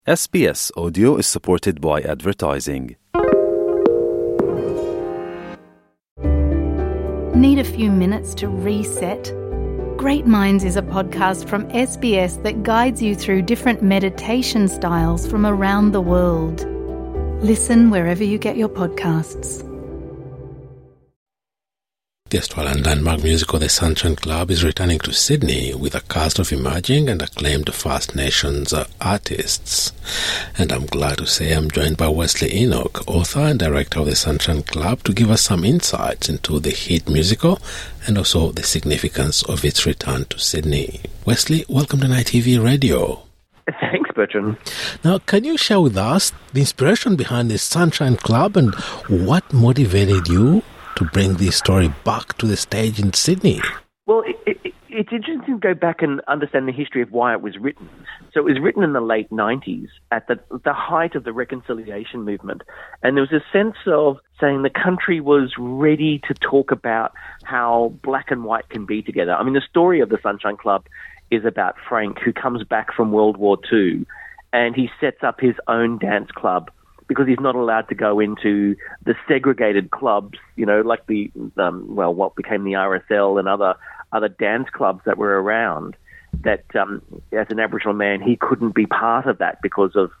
SBS Audio is supported by advertising. Need a few minutes to reset? Great Minds is a podcast from SBS that guides you through different meditation styles from around the world. Listen wherever you get your podcasts. The Australian landmark musical The Sunshine Club is returning to Sydney with a cast of emerging and acclaimed First Nations artists. And I'm glad to say I'm joined by Wesley Enoch, author and director of The Sunshine Club, to give us some insights into the hit musical and also the significance of its return to Sydney. Wesley, welcome to Night TV Radio. Thanks, Bertrand. Now, can you share with us the inspiration behind The Sunshine Club and what motivated you to bring this story back to the stage in Sydney? Well, it's interesting to go back and understand the history of why it was written. So it was written in the late 90s at the height of the reconciliation movement. And there was a sense of saying the country was ready to talk about how black and white can be together. I mean, the story of the Sunshine Club is about Frank, who comes back from World War II, and he sets up his own dance club because he's not allowed to go into the segregated clubs, you know, like what became the RSL and other dance clubs that were around, that as an Aboriginal man, he couldn't be part of that because of,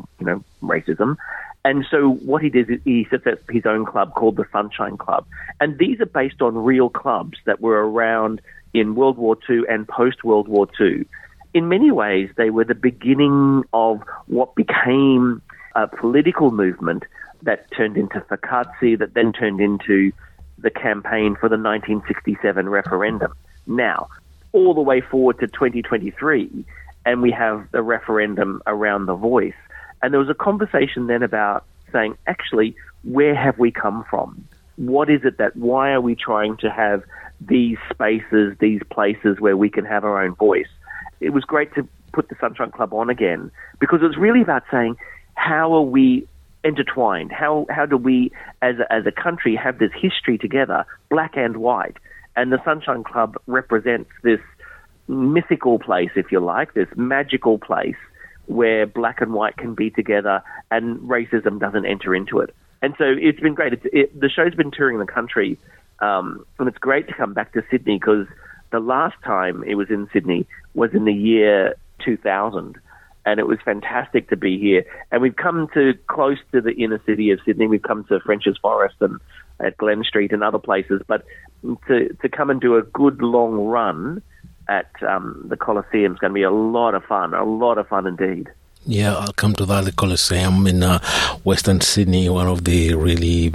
racism. And so what he did is he sets up his own club called the Sunshine Club. And these are based on real clubs that were around in World War II and post-World War II. In many ways, they were the beginning of what became a political movement that turned into Fakatsi, that then turned into the campaign for the 1967 referendum. Now, all the way forward to 2023, and we have the referendum around the voice. And there was a conversation then about saying, actually, where have we come from? What is it why are we trying to have these spaces, these places where we can have our own voice? It was great to put the Sunshine Club on again, because it was really about saying, how are we intertwined? How do we, as a country, have this history together, black and white? And the Sunshine Club represents this mythical place, if you like, this magical place where black and white can be together and racism doesn't enter into it. And so it's been great. The show's been touring the country, and it's great to come back to Sydney, because the last time it was in Sydney was in the year 2000. And it was fantastic to be here. And we've come to close to the inner city of Sydney. We've come to French's Forest and at Glen Street and other places. But to come and do a good long run at the Colosseum is going to be a lot of fun indeed. Yeah, I'll come to that. The Colosseum in Western Sydney, one of the really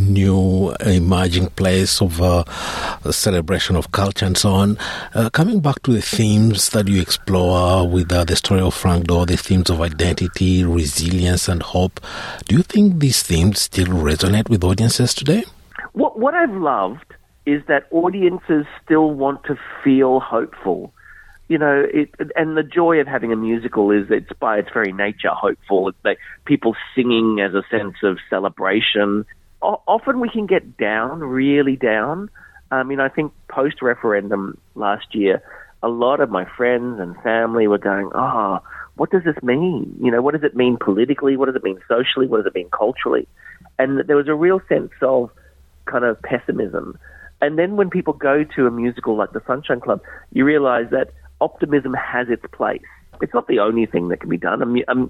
new emerging place of celebration of culture and so on. Coming back to the themes that you explore with the story of Frank Doe, the themes of identity, resilience and hope, do you think these themes still resonate with audiences today? What I've loved is that audiences still want to feel hopeful. You know, and the joy of having a musical is it's by its very nature hopeful. It's like people singing as a sense of celebration. Often we can get down, really down. I mean, I think post-referendum last year, a lot of my friends and family were going, what does this mean? You know, what does it mean politically? What does it mean socially? What does it mean culturally? And there was a real sense of kind of pessimism. And then when people go to a musical like The Sunshine Club, you realize that optimism has its place. It's not the only thing that can be done.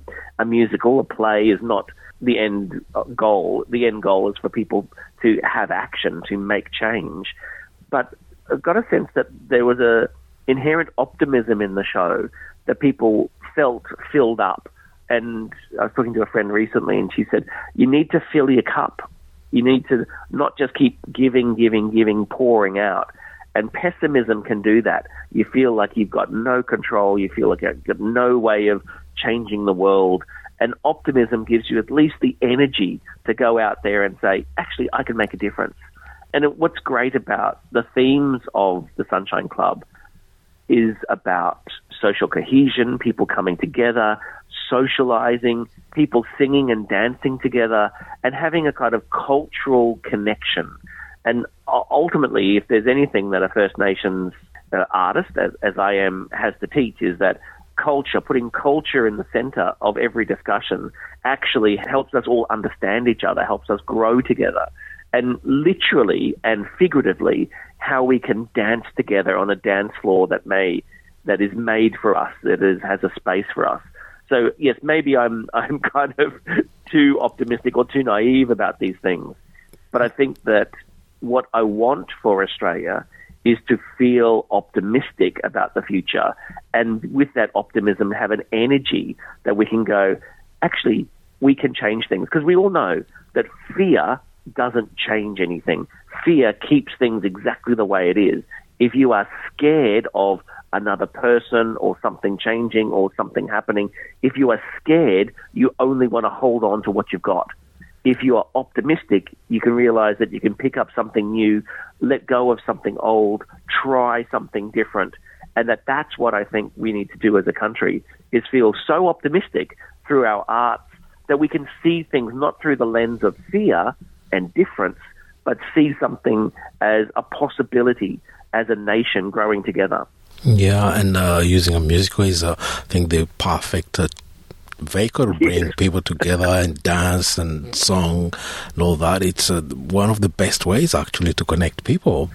A musical, a play is not the end goal. The end goal is for people to have action, to make change. But I've got a sense that there was a inherent optimism in the show that people felt filled up. And I was talking to a friend recently, and she said, you need to fill your cup. You need to not just keep giving, pouring out. And pessimism can do that. You feel like you've got no control. You feel like you've got no way of changing the world. And optimism gives you at least the energy to go out there and say, actually, I can make a difference. And what's great about the themes of the Sunshine Club is about social cohesion, people coming together, socializing, people singing and dancing together, and having a kind of cultural connection. And ultimately, if there's anything that a First Nations artist, as I am, has to teach, is that culture, putting culture in the center of every discussion actually helps us all understand each other, helps us grow together. And literally and figuratively, how we can dance together on a dance floor that is made for us, has a space for us. So yes, maybe I'm kind of too optimistic or too naive about these things, but I think that what I want for Australia is to feel optimistic about the future, and with that optimism have an energy that we can go, actually, we can change things. Because we all know that fear doesn't change anything. Fear keeps things exactly the way it is. If you are scared of another person or something changing or something happening, if you are scared, you only want to hold on to what you've got. If you are optimistic, you can realize that you can pick up something new, let go of something old, try something different, and that's what I think we need to do as a country, is feel so optimistic through our arts that we can see things not through the lens of fear and difference, but see something as a possibility as a nation growing together. Yeah, and using a musical is, I think, the perfect vehicle to bring people together and dance and song and all that. It's one of the best ways, actually, to connect people.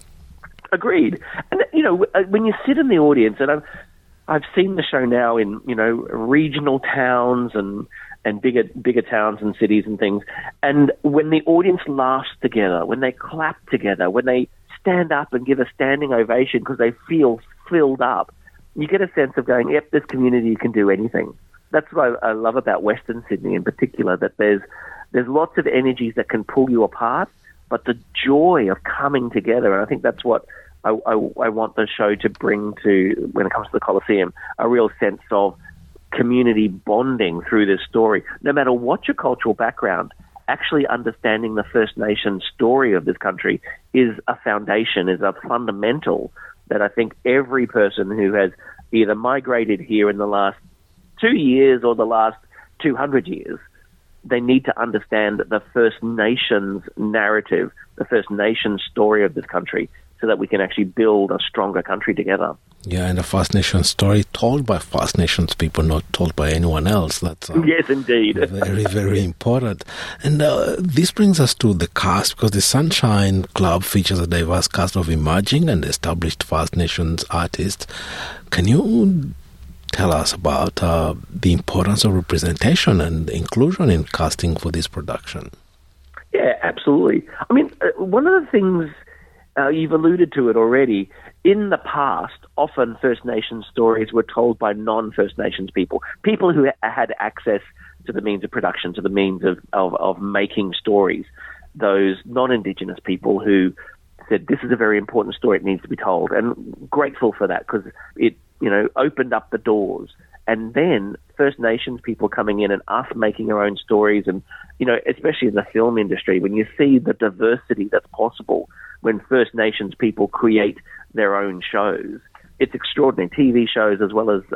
Agreed. And, when you sit in the audience, and I've seen the show now in, regional towns and bigger towns and cities and things, and when the audience laughs together, when they clap together, when they stand up and give a standing ovation because they feel filled up, you get a sense of going, yep, this community can do anything. That's what I love about Western Sydney in particular, that there's lots of energies that can pull you apart, but the joy of coming together, and I think that's what I want the show to bring to, when it comes to the Coliseum, a real sense of community bonding through this story. No matter what your cultural background, actually understanding the First Nations story of this country is a foundation, is a fundamental that I think every person who has either migrated here in the last 2 years or the last 200 years, they need to understand the First Nations narrative, the First Nations story of this country, so that we can actually build a stronger country together. Yeah, and a First Nations story told by First Nations people, not told by anyone else. That's yes, indeed. Very, very important. And this brings us to the cast, because the Sunshine Club features a diverse cast of emerging and established First Nations artists. Can you tell us about the importance of representation and inclusion in casting for this production? Yeah, absolutely. I mean, one of the things, you've alluded to it already, in the past, often First Nations stories were told by non-First Nations people who had access to the means of production, to the means of making stories, those non-Indigenous people who said, this is a very important story, it needs to be told, and grateful for that because it opened up the doors. And then First Nations people coming in and us making our own stories, and, especially in the film industry, when you see the diversity that's possible when First Nations people create their own shows, it's extraordinary. TV shows as well as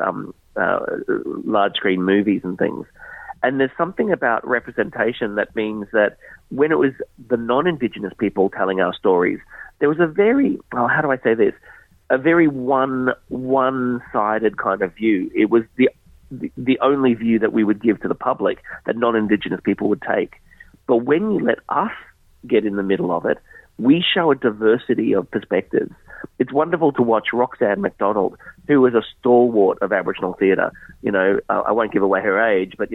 large screen movies and things. And there's something about representation that means that when it was the non-Indigenous people telling our stories, there was a very, how do I say this? A very one-sided kind of view. It was the only view that we would give to the public that non-Indigenous people would take. But when you let us get in the middle of it, we show a diversity of perspectives. It's wonderful to watch Roxanne McDonald, who was a stalwart of Aboriginal theatre. I won't give away her age, but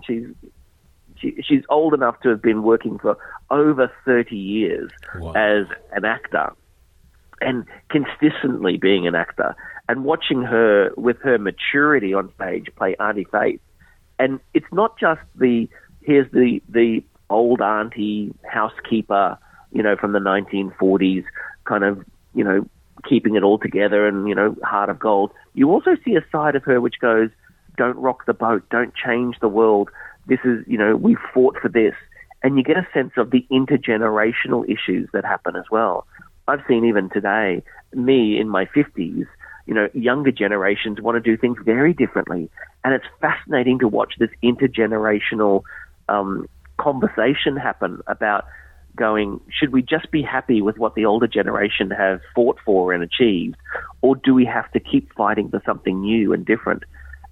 she's old enough to have been working for over 30 years as an actor, and consistently being an actor, and watching her with her maturity on stage play Auntie Faith. And it's not just here's the old auntie housekeeper, from the 1940s, kind of, keeping it all together and, heart of gold. You also see a side of her which goes, don't rock the boat, don't change the world. This is, we fought for this. And you get a sense of the intergenerational issues that happen as well. I've seen even today, me in my 50s, younger generations want to do things very differently. And it's fascinating to watch this intergenerational conversation happen about going, should we just be happy with what the older generation have fought for and achieved, or do we have to keep fighting for something new and different?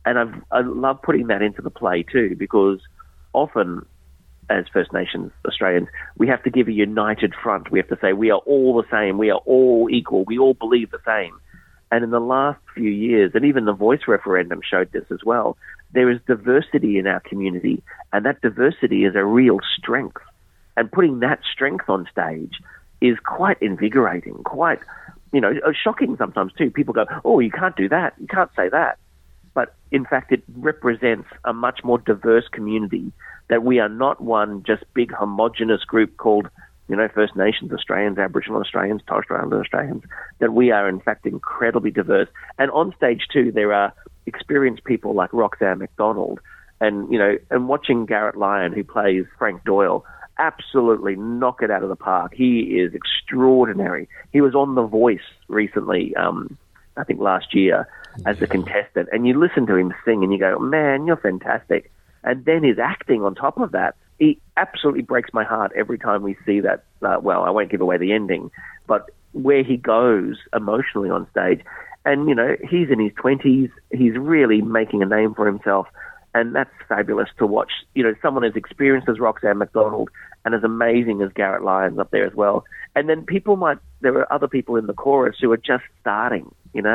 And I love putting that into the play too, because often as First Nations Australians, we have to give a united front. We have to say we are all the same, we are all equal, we all believe the same. And in the last few years, and even the Voice referendum showed this as well, there is diversity in our community, and that diversity is a real strength. And putting that strength on stage is quite invigorating, quite, shocking sometimes too. People go, oh, you can't do that, you can't say that. But in fact, it represents a much more diverse community, that we are not one just big homogenous group called, First Nations Australians, Aboriginal Australians, Torres Strait Islander Australians, that we are in fact incredibly diverse. And on stage too, there are experienced people like Roxanne McDonald, and watching Garrett Lyon, who plays Frank Doyle, absolutely knock it out of the park. He is extraordinary. He was on The Voice recently, I think last year, as a contestant, and you listen to him sing and you go, man, you're fantastic. And then his acting on top of that, he absolutely breaks my heart every time we see that. Well, I won't give away the ending, but where he goes emotionally on stage. And, he's in his 20s. He's really making a name for himself. And that's fabulous to watch. Someone as experienced as Roxanne McDonald and as amazing as Garrett Lyons up there as well. And then there are other people in the chorus who are just starting,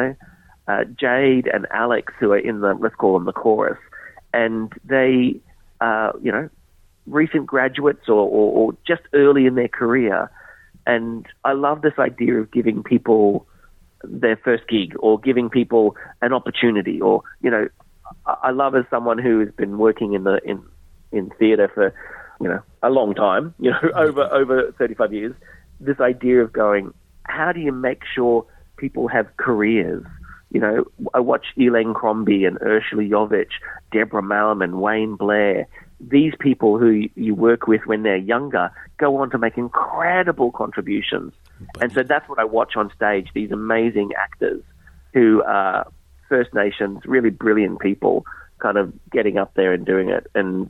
Jade and Alex, who are let's call them the chorus. And they are, recent graduates or just early in their career. And I love this idea of giving people their first gig, or giving people an opportunity, or, I love, as someone who has been working in theatre for, a long time, over 35 years, this idea of going, how do you make sure people have careers? I watch Elaine Crombie and Ursula Jovic, Deborah Mallerman, Wayne Blair. These people who you work with when they're younger go on to make incredible contributions. And so that's what I watch on stage, these amazing actors who are First Nations, really brilliant people, kind of getting up there and doing it. And,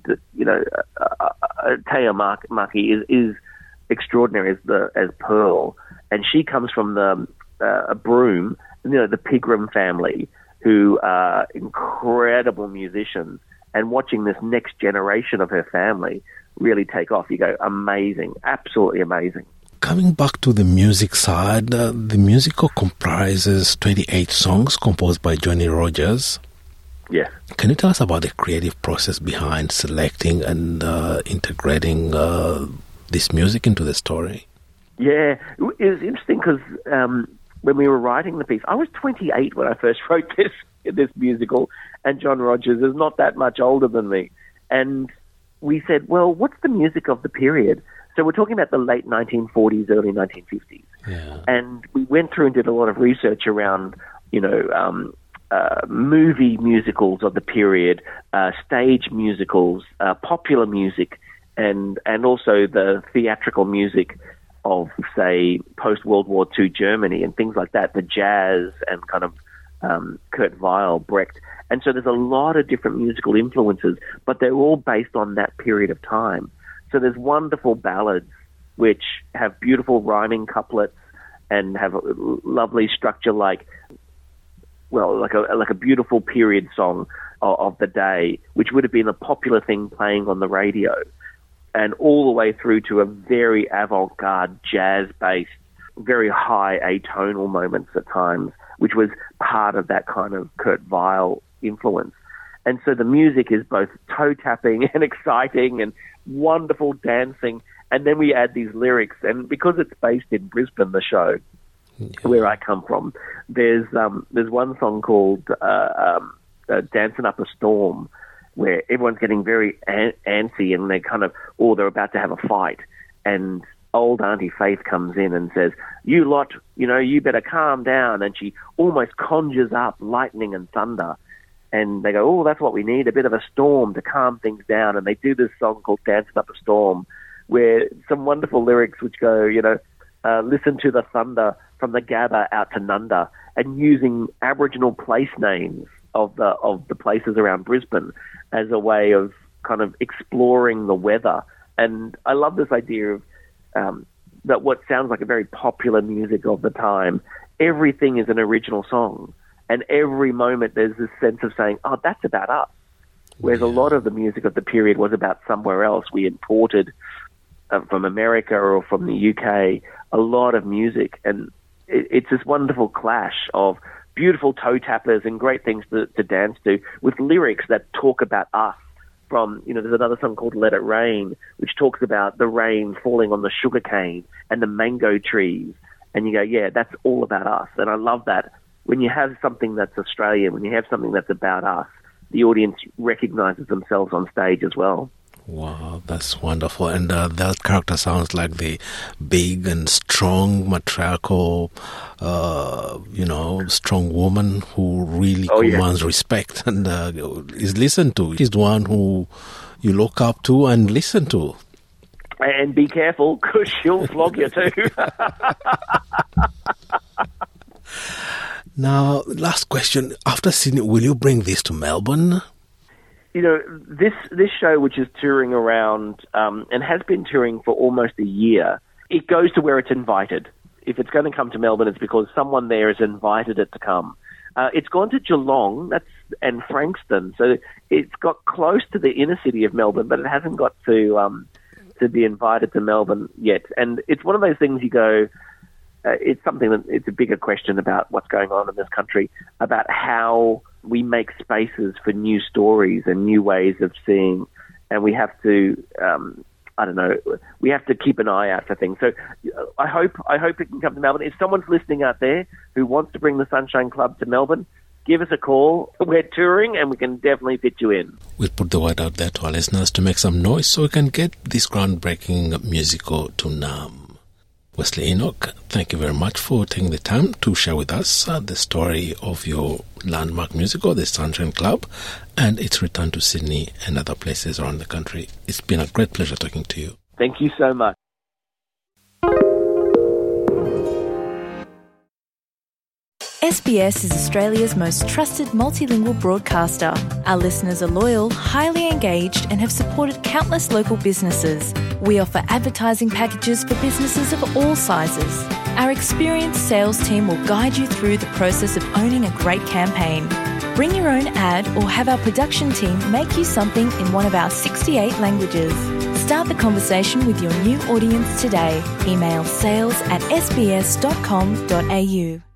Taya Maki is extraordinary as Pearl. And she comes from a Broome, the Pigram family, who are incredible musicians. And watching this next generation of her family really take off, you go, amazing, absolutely amazing. Coming back to the music side, the musical comprises 28 songs composed by Johnny Rogers. Yes. Can you tell us about the creative process behind selecting and integrating this music into the story? Yeah, it was interesting because when we were writing the piece, I was 28 when I first wrote this musical, and John Rogers is not that much older than me. And we said, well, what's the music of the period? So we're talking about the late 1940s, early 1950s. Yeah. And we went through and did a lot of research around, movie musicals of the period, stage musicals, popular music, and also the theatrical music of, say, post-World War II Germany and things like that, the jazz and kind of Kurt Weill, Brecht. And so there's a lot of different musical influences, but they're all based on that period of time. So there's wonderful ballads which have beautiful rhyming couplets and have a lovely structure like a beautiful period song of the day, which would have been a popular thing playing on the radio, and all the way through to a very avant-garde jazz-based, very high atonal moments at times, which was part of that kind of Kurt Weill influence. And so the music is both toe-tapping and exciting and wonderful dancing. And then we add these lyrics. And because it's based in Brisbane, the show, where I come from, there's one song called Dancing Up a Storm, where everyone's getting very antsy and they're about to have a fight. And old Auntie Faith comes in and says, you lot, you better calm down. And she almost conjures up lightning and thunder. And they go, oh, that's what we need, a bit of a storm to calm things down. And they do this song called Dancing Up a Storm, where some wonderful lyrics which go, listen to the thunder from the Gabba out to Nunda, and using Aboriginal place names of the places around Brisbane as a way of kind of exploring the weather. And I love this idea of that what sounds like a very popular music of the time, everything is an original song. And every moment there's this sense of saying, oh, that's about us. Whereas a lot of the music of the period was about somewhere else. We imported from America or from the UK a lot of music. And it's this wonderful clash of beautiful toe tappers and great things to dance to with lyrics that talk about us. From, there's another song called Let It Rain, which talks about the rain falling on the sugarcane and the mango trees. And you go, yeah, that's all about us. And I love that. When you have something that's Australian, when you have something that's about us, the audience recognises themselves on stage as well. Wow, that's wonderful. And that character sounds like the big and strong, matriarchal, strong woman who really commands respect and is listened to. She's the one who you look up to and listen to. And be careful, because she'll flog you too. Now, last question. After Sydney, will you bring this to Melbourne? This show, which is touring around and has been touring for almost a year, it goes to where it's invited. If it's going to come to Melbourne, it's because someone there has invited it to come. It's gone to Geelong and Frankston, so it's got close to the inner city of Melbourne, but it hasn't got to be invited to Melbourne yet. And it's one of those things you go, it's something that it's a bigger question about what's going on in this country, about how we make spaces for new stories and new ways of seeing, and we have to, we have to keep an eye out for things. So I hope it can come to Melbourne. If someone's listening out there who wants to bring the Sunshine Club to Melbourne, give us a call. We're touring and we can definitely fit you in. We'll put the word out there to our listeners to make some noise so we can get this groundbreaking musical to Naarm. Wesley Enoch, thank you very much for taking the time to share with us the story of your landmark musical, the Sunshine Club, and its return to Sydney and other places around the country. It's been a great pleasure talking to you. Thank you so much. SBS is Australia's most trusted multilingual broadcaster. Our listeners are loyal, highly engaged, and have supported countless local businesses. We offer advertising packages for businesses of all sizes. Our experienced sales team will guide you through the process of owning a great campaign. Bring your own ad or have our production team make you something in one of our 68 languages. Start the conversation with your new audience today. Email sales@sbs.com.au.